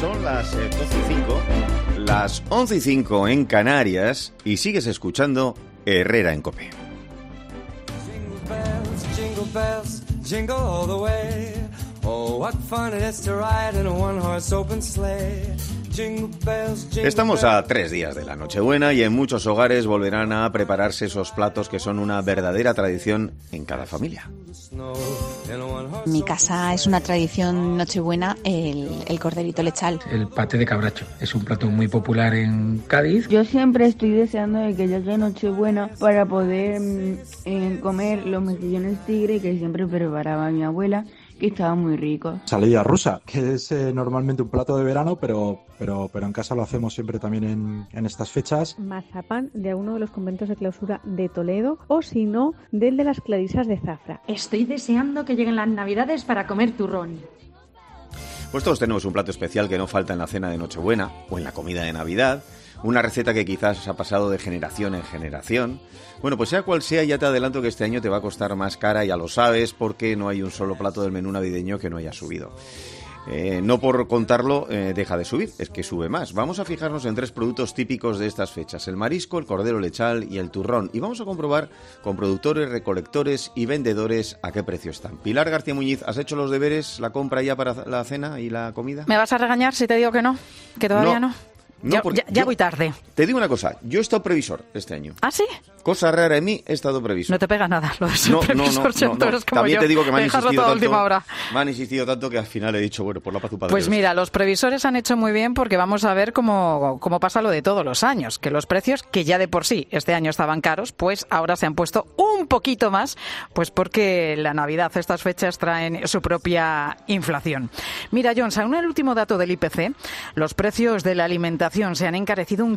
Son las 12:05, las 11:05 en Canarias y sigues escuchando Herrera en COPE. Jingle bells, jingle bells, jingle all the way. Oh, what fun it is to ride in a one-horse open sleigh. Estamos a 3 días de la Nochebuena y en muchos hogares volverán a prepararse esos platos que son una verdadera tradición en cada familia. En mi casa es una tradición Nochebuena el corderito lechal. El paté de cabracho es un plato muy popular en Cádiz. Yo siempre estoy deseando de que llegue Nochebuena para poder comer los mejillones tigre que siempre preparaba mi abuela, que estaba muy rico. Salida rusa, que es normalmente un plato de verano, pero en casa lo hacemos siempre también en estas fechas. Mazapán de uno de los conventos de clausura de Toledo, o si no, del de las Clarisas de Zafra. Estoy deseando que lleguen las Navidades para comer turrón. Pues todos tenemos un plato especial que no falta en la cena de Nochebuena o en la comida de Navidad. Una receta que quizás ha pasado de generación en generación. Bueno, pues sea cual sea, ya te adelanto que este año te va a costar más cara, ya lo sabes, porque no hay un solo plato del menú navideño que no haya subido. No por contarlo deja de subir, es que sube más. Vamos a fijarnos en 3 productos típicos de estas fechas: el marisco, el cordero lechal y el turrón. Y vamos a comprobar con productores, recolectores y vendedores a qué precio están. Pilar García Muñiz, ¿has hecho los deberes, la compra ya para la cena y la comida? ¿Me vas a regañar si te digo que no? ¿Que todavía no? No, ya voy tarde. Te digo una cosa, yo he estado previsor este año. ¿Ah, sí? Cosa rara en mí, he estado previsor. No te pega nada lo de ser previsor, tú eres como También yo. te digo que me han insistido tanto que al final he dicho, bueno, por la paz tu padre. Pues mira, los previsores han hecho muy bien porque vamos a ver cómo pasa lo de todos los años, que los precios, que ya de por sí este año estaban caros, pues ahora se han puesto un poquito más, pues porque la Navidad, estas fechas traen su propia inflación. Mira, John, según el último dato del IPC, los precios de la alimentación se han encarecido un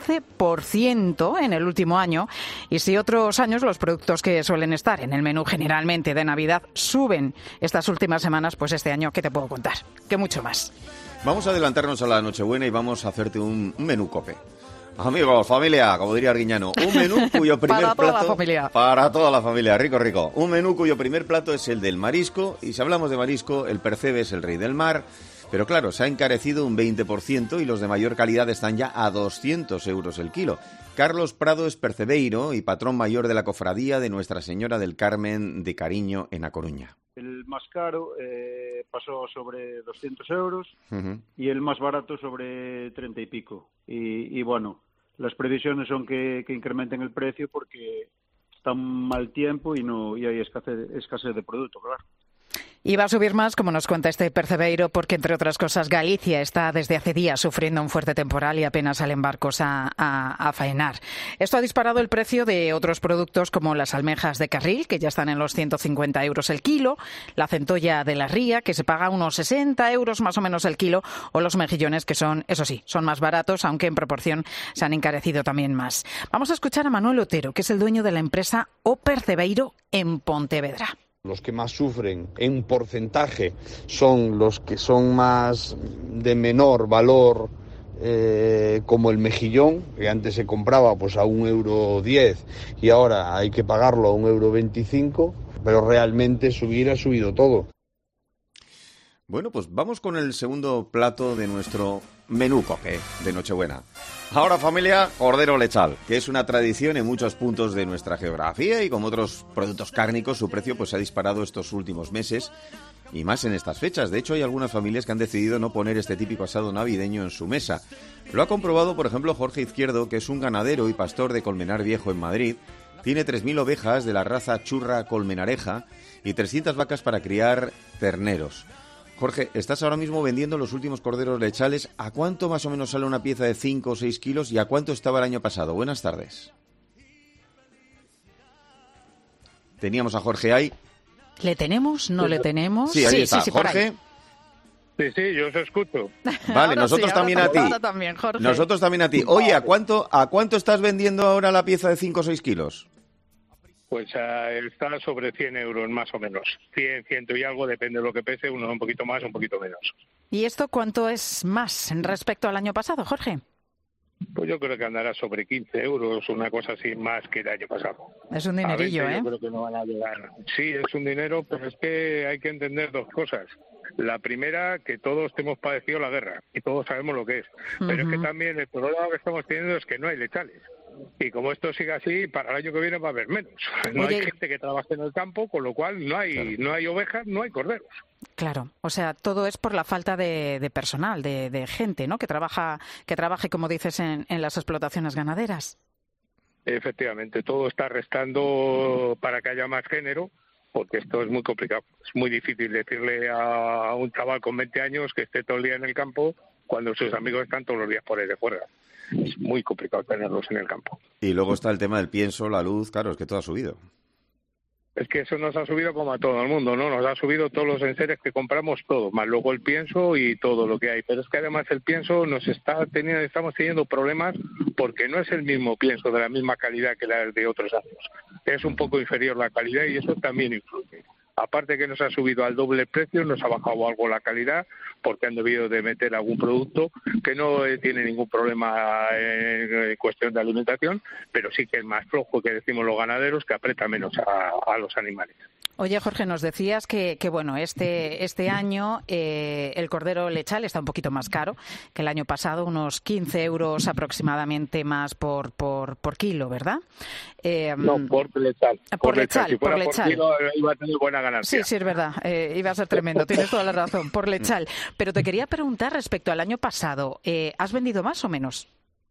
15% en el último año, y si otros años los productos que suelen estar en el menú generalmente de Navidad suben estas últimas semanas, pues este año, ¿qué te puedo contar? Que mucho más. Vamos a adelantarnos a la Nochebuena y vamos a hacerte un menú COPE. Amigos, familia, como diría Arguiñano, un menú cuyo primer plato... Para toda la familia. Para toda la familia, rico, rico. Un menú cuyo primer plato es el del marisco, y si hablamos de marisco, el percebe es el rey del mar. Pero claro, se ha encarecido un 20% y los de mayor calidad están ya a 200 euros el kilo. Carlos Prado es percebeiro y patrón mayor de la cofradía de Nuestra Señora del Carmen de Cariño en A Coruña. El más caro pasó sobre 200 euros y el más barato sobre 30 y pico. Y bueno, las previsiones son que incrementen el precio porque está mal tiempo y hay escasez de producto, claro. Y va a subir más, como nos cuenta este percebeiro, porque, entre otras cosas, Galicia está desde hace días sufriendo un fuerte temporal y apenas salen barcos a faenar. Esto ha disparado el precio de otros productos como las almejas de carril, que ya están en los 150 euros el kilo, la centolla de la ría, que se paga unos 60 euros más o menos el kilo, o los mejillones, que son, eso sí, son más baratos, aunque en proporción se han encarecido también más. Vamos a escuchar a Manuel Otero, que es el dueño de la empresa O Percebeiro en Pontevedra. Los que más sufren en porcentaje son los que son más de menor valor, como el mejillón, que antes se compraba pues a 1,10 € y ahora hay que pagarlo a 1,25 €, pero realmente ha subido todo. Bueno, pues vamos con el segundo plato de nuestro menú COPE de Nochebuena. Ahora, familia, cordero lechal, que es una tradición en muchos puntos de nuestra geografía, y como otros productos cárnicos, su precio pues se ha disparado estos últimos meses y más en estas fechas. De hecho, hay algunas familias que han decidido no poner este típico asado navideño en su mesa. Lo ha comprobado, por ejemplo, Jorge Izquierdo, que es un ganadero y pastor de Colmenar Viejo en Madrid. Tiene 3.000 ovejas de la raza churra colmenareja y 300 vacas para criar terneros. Jorge, estás ahora mismo vendiendo los últimos corderos lechales. ¿A cuánto más o menos sale una pieza de 5 o 6 kilos y a cuánto estaba el año pasado? Buenas tardes. Teníamos a Jorge ahí. ¿Le tenemos? ¿No le tenemos? Sí, ahí está. Jorge. Sí, yo os escucho. Vale, nosotros también a ti. También, Jorge. Nosotros también a ti. Oye, ¿a cuánto estás vendiendo ahora la pieza de 5 o 6 kilos? Pues está sobre 100 euros más o menos. 100 y algo, depende de lo que pese, uno un poquito más, un poquito menos. ¿Y esto cuánto es más respecto al año pasado, Jorge? Pues yo creo que andará sobre 15 euros, una cosa así más que el año pasado. Es un dinerillo, Yo creo que no van a llegar. Sí, es un dinero, pero es que hay que entender dos cosas. La primera, que todos hemos padecido la guerra y todos sabemos lo que es. Pero es que también el problema que estamos teniendo es que no hay lechales. Y como esto sigue así, para el año que viene va a haber menos. No hay gente que trabaje en el campo, con lo cual no hay ovejas, no hay corderos. Claro, o sea, todo es por la falta de personal, de gente, ¿no? Que trabaje, como dices, en las explotaciones ganaderas. Efectivamente, todo está restando para que haya más género, porque esto es muy complicado. Es muy difícil decirle a un chaval con 20 años que esté todo el día en el campo cuando sus amigos están todos los días por ahí de juerga. Es muy complicado tenerlos en el campo. Y luego está el tema del pienso, la luz, claro, es que todo ha subido. Es que eso nos ha subido como a todo el mundo, ¿no? Nos ha subido todos los enseres que compramos, todo, más luego el pienso y todo lo que hay. Pero es que además el pienso estamos teniendo problemas porque no es el mismo pienso de la misma calidad que la de otros años. Es un poco inferior la calidad y eso también influye. Aparte que nos ha subido al doble el precio, nos ha bajado algo la calidad porque han debido de meter algún producto que no tiene ningún problema en cuestión de alimentación, pero sí que es más flojo, que decimos los ganaderos, que aprieta menos a los animales. Oye, Jorge, nos decías que bueno, este año el cordero lechal está un poquito más caro que el año pasado, unos 15 euros aproximadamente más por kilo, ¿verdad? No, por lechal. Por lechal, si fuera por lechal. Kilo, iba a tener buena ganancia. Sí, es verdad. Iba a ser tremendo. Tienes toda la razón. Por lechal. Pero te quería preguntar respecto al año pasado. ¿Has vendido más o menos?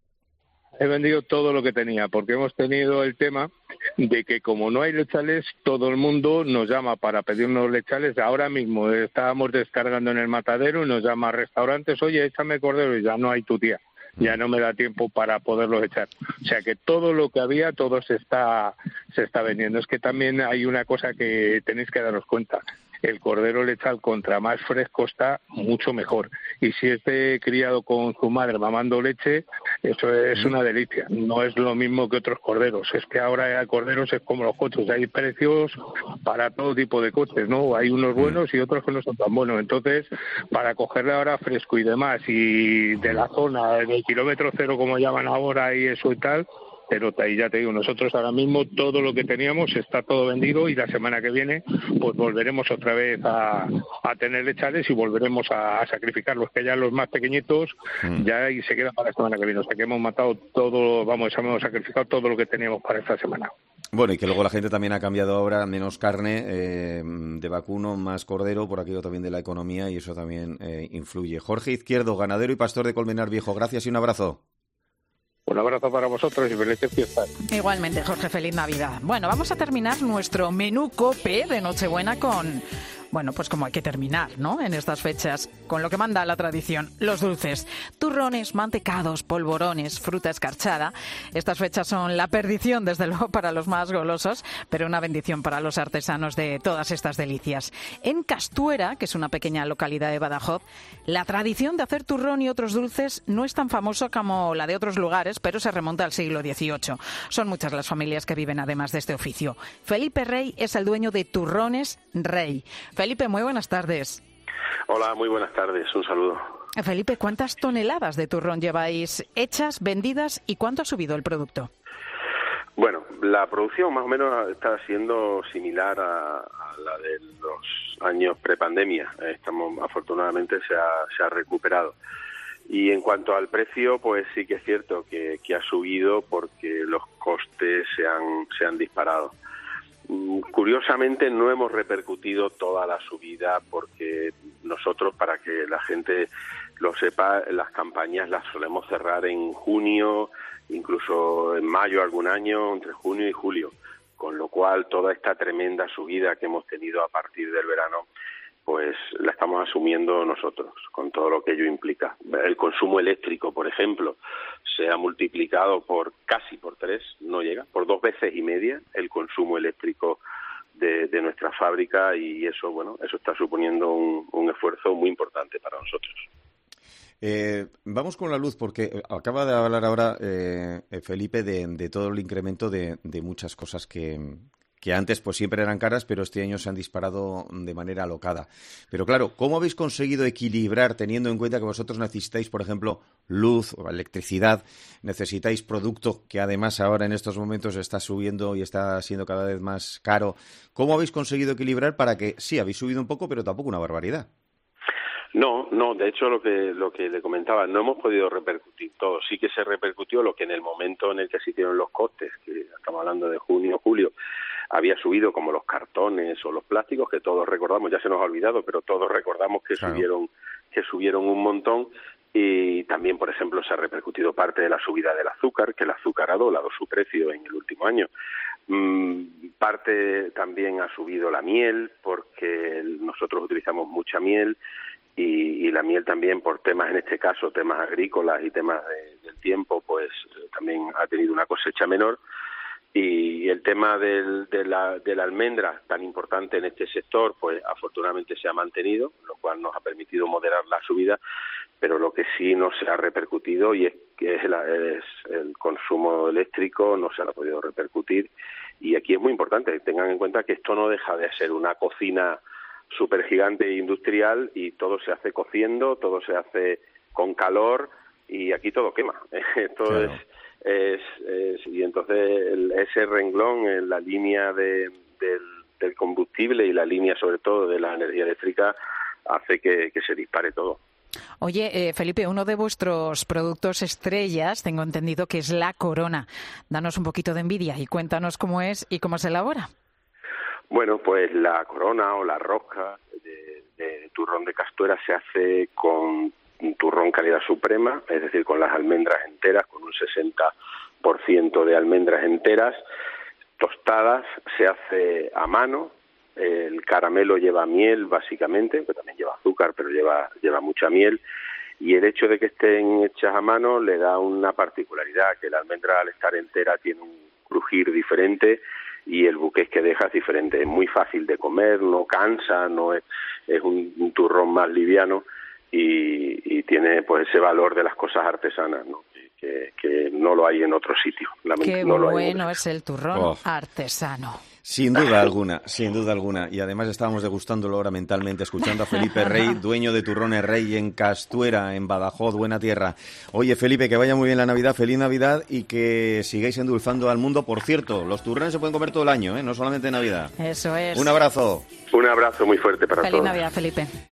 He vendido todo lo que tenía, porque hemos tenido el tema de que como no hay lechales, todo el mundo nos llama para pedirnos lechales. Ahora mismo estábamos descargando en el matadero y nos llama a restaurantes, oye, échame cordero, y ya no hay tu tía. Ya no me da tiempo para poderlos echar. O sea que todo lo que había, todo se está vendiendo. Es que también hay una cosa que tenéis que daros cuenta. El cordero lechal contra más fresco está mucho mejor. Y si es criado con su madre mamando leche, eso es una delicia. No es lo mismo que otros corderos. Es que ahora hay corderos es como los coches. Hay precios para todo tipo de coches, ¿no? Hay unos buenos y otros que no son tan buenos. Entonces, para cogerle ahora fresco y demás, y de la zona, del kilómetro cero, como llaman ahora, y eso y tal, pero ahí ya te digo, nosotros ahora mismo todo lo que teníamos está todo vendido y la semana que viene pues volveremos otra vez a tener lechales y volveremos a sacrificarlos, que ya los más pequeñitos ya y se quedan para la semana que viene. O sea que hemos matado todo, hemos sacrificado todo lo que teníamos para esta semana. Bueno, y que luego la gente también ha cambiado ahora, menos carne de vacuno, más cordero, por aquello también de la economía, y eso también influye. Jorge Izquierdo, ganadero y pastor de Colmenar Viejo, gracias y un abrazo. Un abrazo para vosotros y felices fiestas. Igualmente, Jorge, feliz Navidad. Bueno, vamos a terminar nuestro menú COPE de Nochebuena con... Bueno, pues como hay que terminar, ¿no? En estas fechas, con lo que manda la tradición, los dulces. Turrones, mantecados, polvorones, fruta escarchada. Estas fechas son la perdición, desde luego, para los más golosos, pero una bendición para los artesanos de todas estas delicias. En Castuera, que es una pequeña localidad de Badajoz, la tradición de hacer turrón y otros dulces no es tan famosa como la de otros lugares, pero se remonta al siglo XVIII. Son muchas las familias que viven además de este oficio. Felipe Rey es el dueño de Turrones Rey. Felipe, muy buenas tardes. Hola, muy buenas tardes. Un saludo. Felipe, ¿cuántas toneladas de turrón lleváis hechas, vendidas y cuánto ha subido el producto? Bueno, la producción más o menos está siendo similar a la de los años prepandemia. Afortunadamente se ha recuperado. Y en cuanto al precio, pues sí que es cierto que ha subido porque los costes se han disparado. Curiosamente no hemos repercutido toda la subida porque nosotros, para que la gente lo sepa, las campañas las solemos cerrar en junio, incluso en mayo algún año, entre junio y julio, con lo cual toda esta tremenda subida que hemos tenido a partir del verano pues la estamos asumiendo nosotros, con todo lo que ello implica. El consumo eléctrico, por ejemplo, se ha multiplicado casi por 3, no llega, por 2,5 veces el consumo eléctrico de nuestra fábrica, y eso, bueno, eso está suponiendo un esfuerzo muy importante para nosotros. Vamos con la luz, porque acaba de hablar ahora Felipe de todo el incremento de muchas cosas que antes pues siempre eran caras, pero este año se han disparado de manera alocada. Pero claro, ¿cómo habéis conseguido equilibrar, teniendo en cuenta que vosotros necesitáis, por ejemplo, luz o electricidad, necesitáis producto que además ahora en estos momentos está subiendo y está siendo cada vez más caro? ¿Cómo habéis conseguido equilibrar para que sí, habéis subido un poco, pero tampoco una barbaridad? No, de hecho lo que le comentaba, no hemos podido repercutir todo. Sí que se repercutió lo que en el momento en el que se hicieron los costes, que estamos hablando de junio, julio, había subido, como los cartones o los plásticos, que todos recordamos, ya se nos ha olvidado, pero todos recordamos que subieron un montón. Y también, por ejemplo, se ha repercutido parte de la subida del azúcar, que el azúcar ha doblado su precio en el último año. Parte también ha subido la miel, porque nosotros utilizamos mucha miel, y la miel también, por temas, en este caso, temas agrícolas y temas del tiempo, pues también ha tenido una cosecha menor. Y el tema de la almendra, tan importante en este sector, pues afortunadamente se ha mantenido, lo cual nos ha permitido moderar la subida, pero lo que sí no se ha repercutido y es el consumo eléctrico, no se ha podido repercutir. Y aquí es muy importante que tengan en cuenta que esto no deja de ser una cocina súper gigante e industrial, y todo se hace cociendo, todo se hace con calor, y aquí todo quema. Esto claro. Y entonces ese renglón en la línea del combustible y la línea sobre todo de la energía eléctrica hace que se dispare todo. Oye, Felipe, uno de vuestros productos estrellas, tengo entendido que es la Corona. Danos un poquito de envidia y cuéntanos cómo es y cómo se elabora. Bueno, pues la Corona o la rosca de turrón de Castuera se hace con un turrón calidad suprema, es decir, con las almendras enteras, con un 60% de almendras enteras, tostadas, se hace a mano. El caramelo lleva miel, básicamente, que también lleva azúcar, pero lleva mucha miel, y el hecho de que estén hechas a mano le da una particularidad, que la almendra, al estar entera, tiene un crujir diferente, y el buqués que deja es diferente. Es muy fácil de comer, no cansa, no es un turrón más liviano, y tiene pues ese valor de las cosas artesanas, ¿no? Que no lo hay en otro sitio. Qué no bueno es el turrón artesano. Sin duda alguna, sin duda alguna. Y además estábamos degustándolo ahora mentalmente, escuchando a Felipe Rey, dueño de Turrones Rey en Castuera, en Badajoz, buena tierra. Oye, Felipe, que vaya muy bien la Navidad, feliz Navidad, y que sigáis endulzando al mundo. Por cierto, los turrones se pueden comer todo el año, no solamente en Navidad. Eso es. Un abrazo. Un abrazo muy fuerte para todos. Feliz Navidad, Felipe.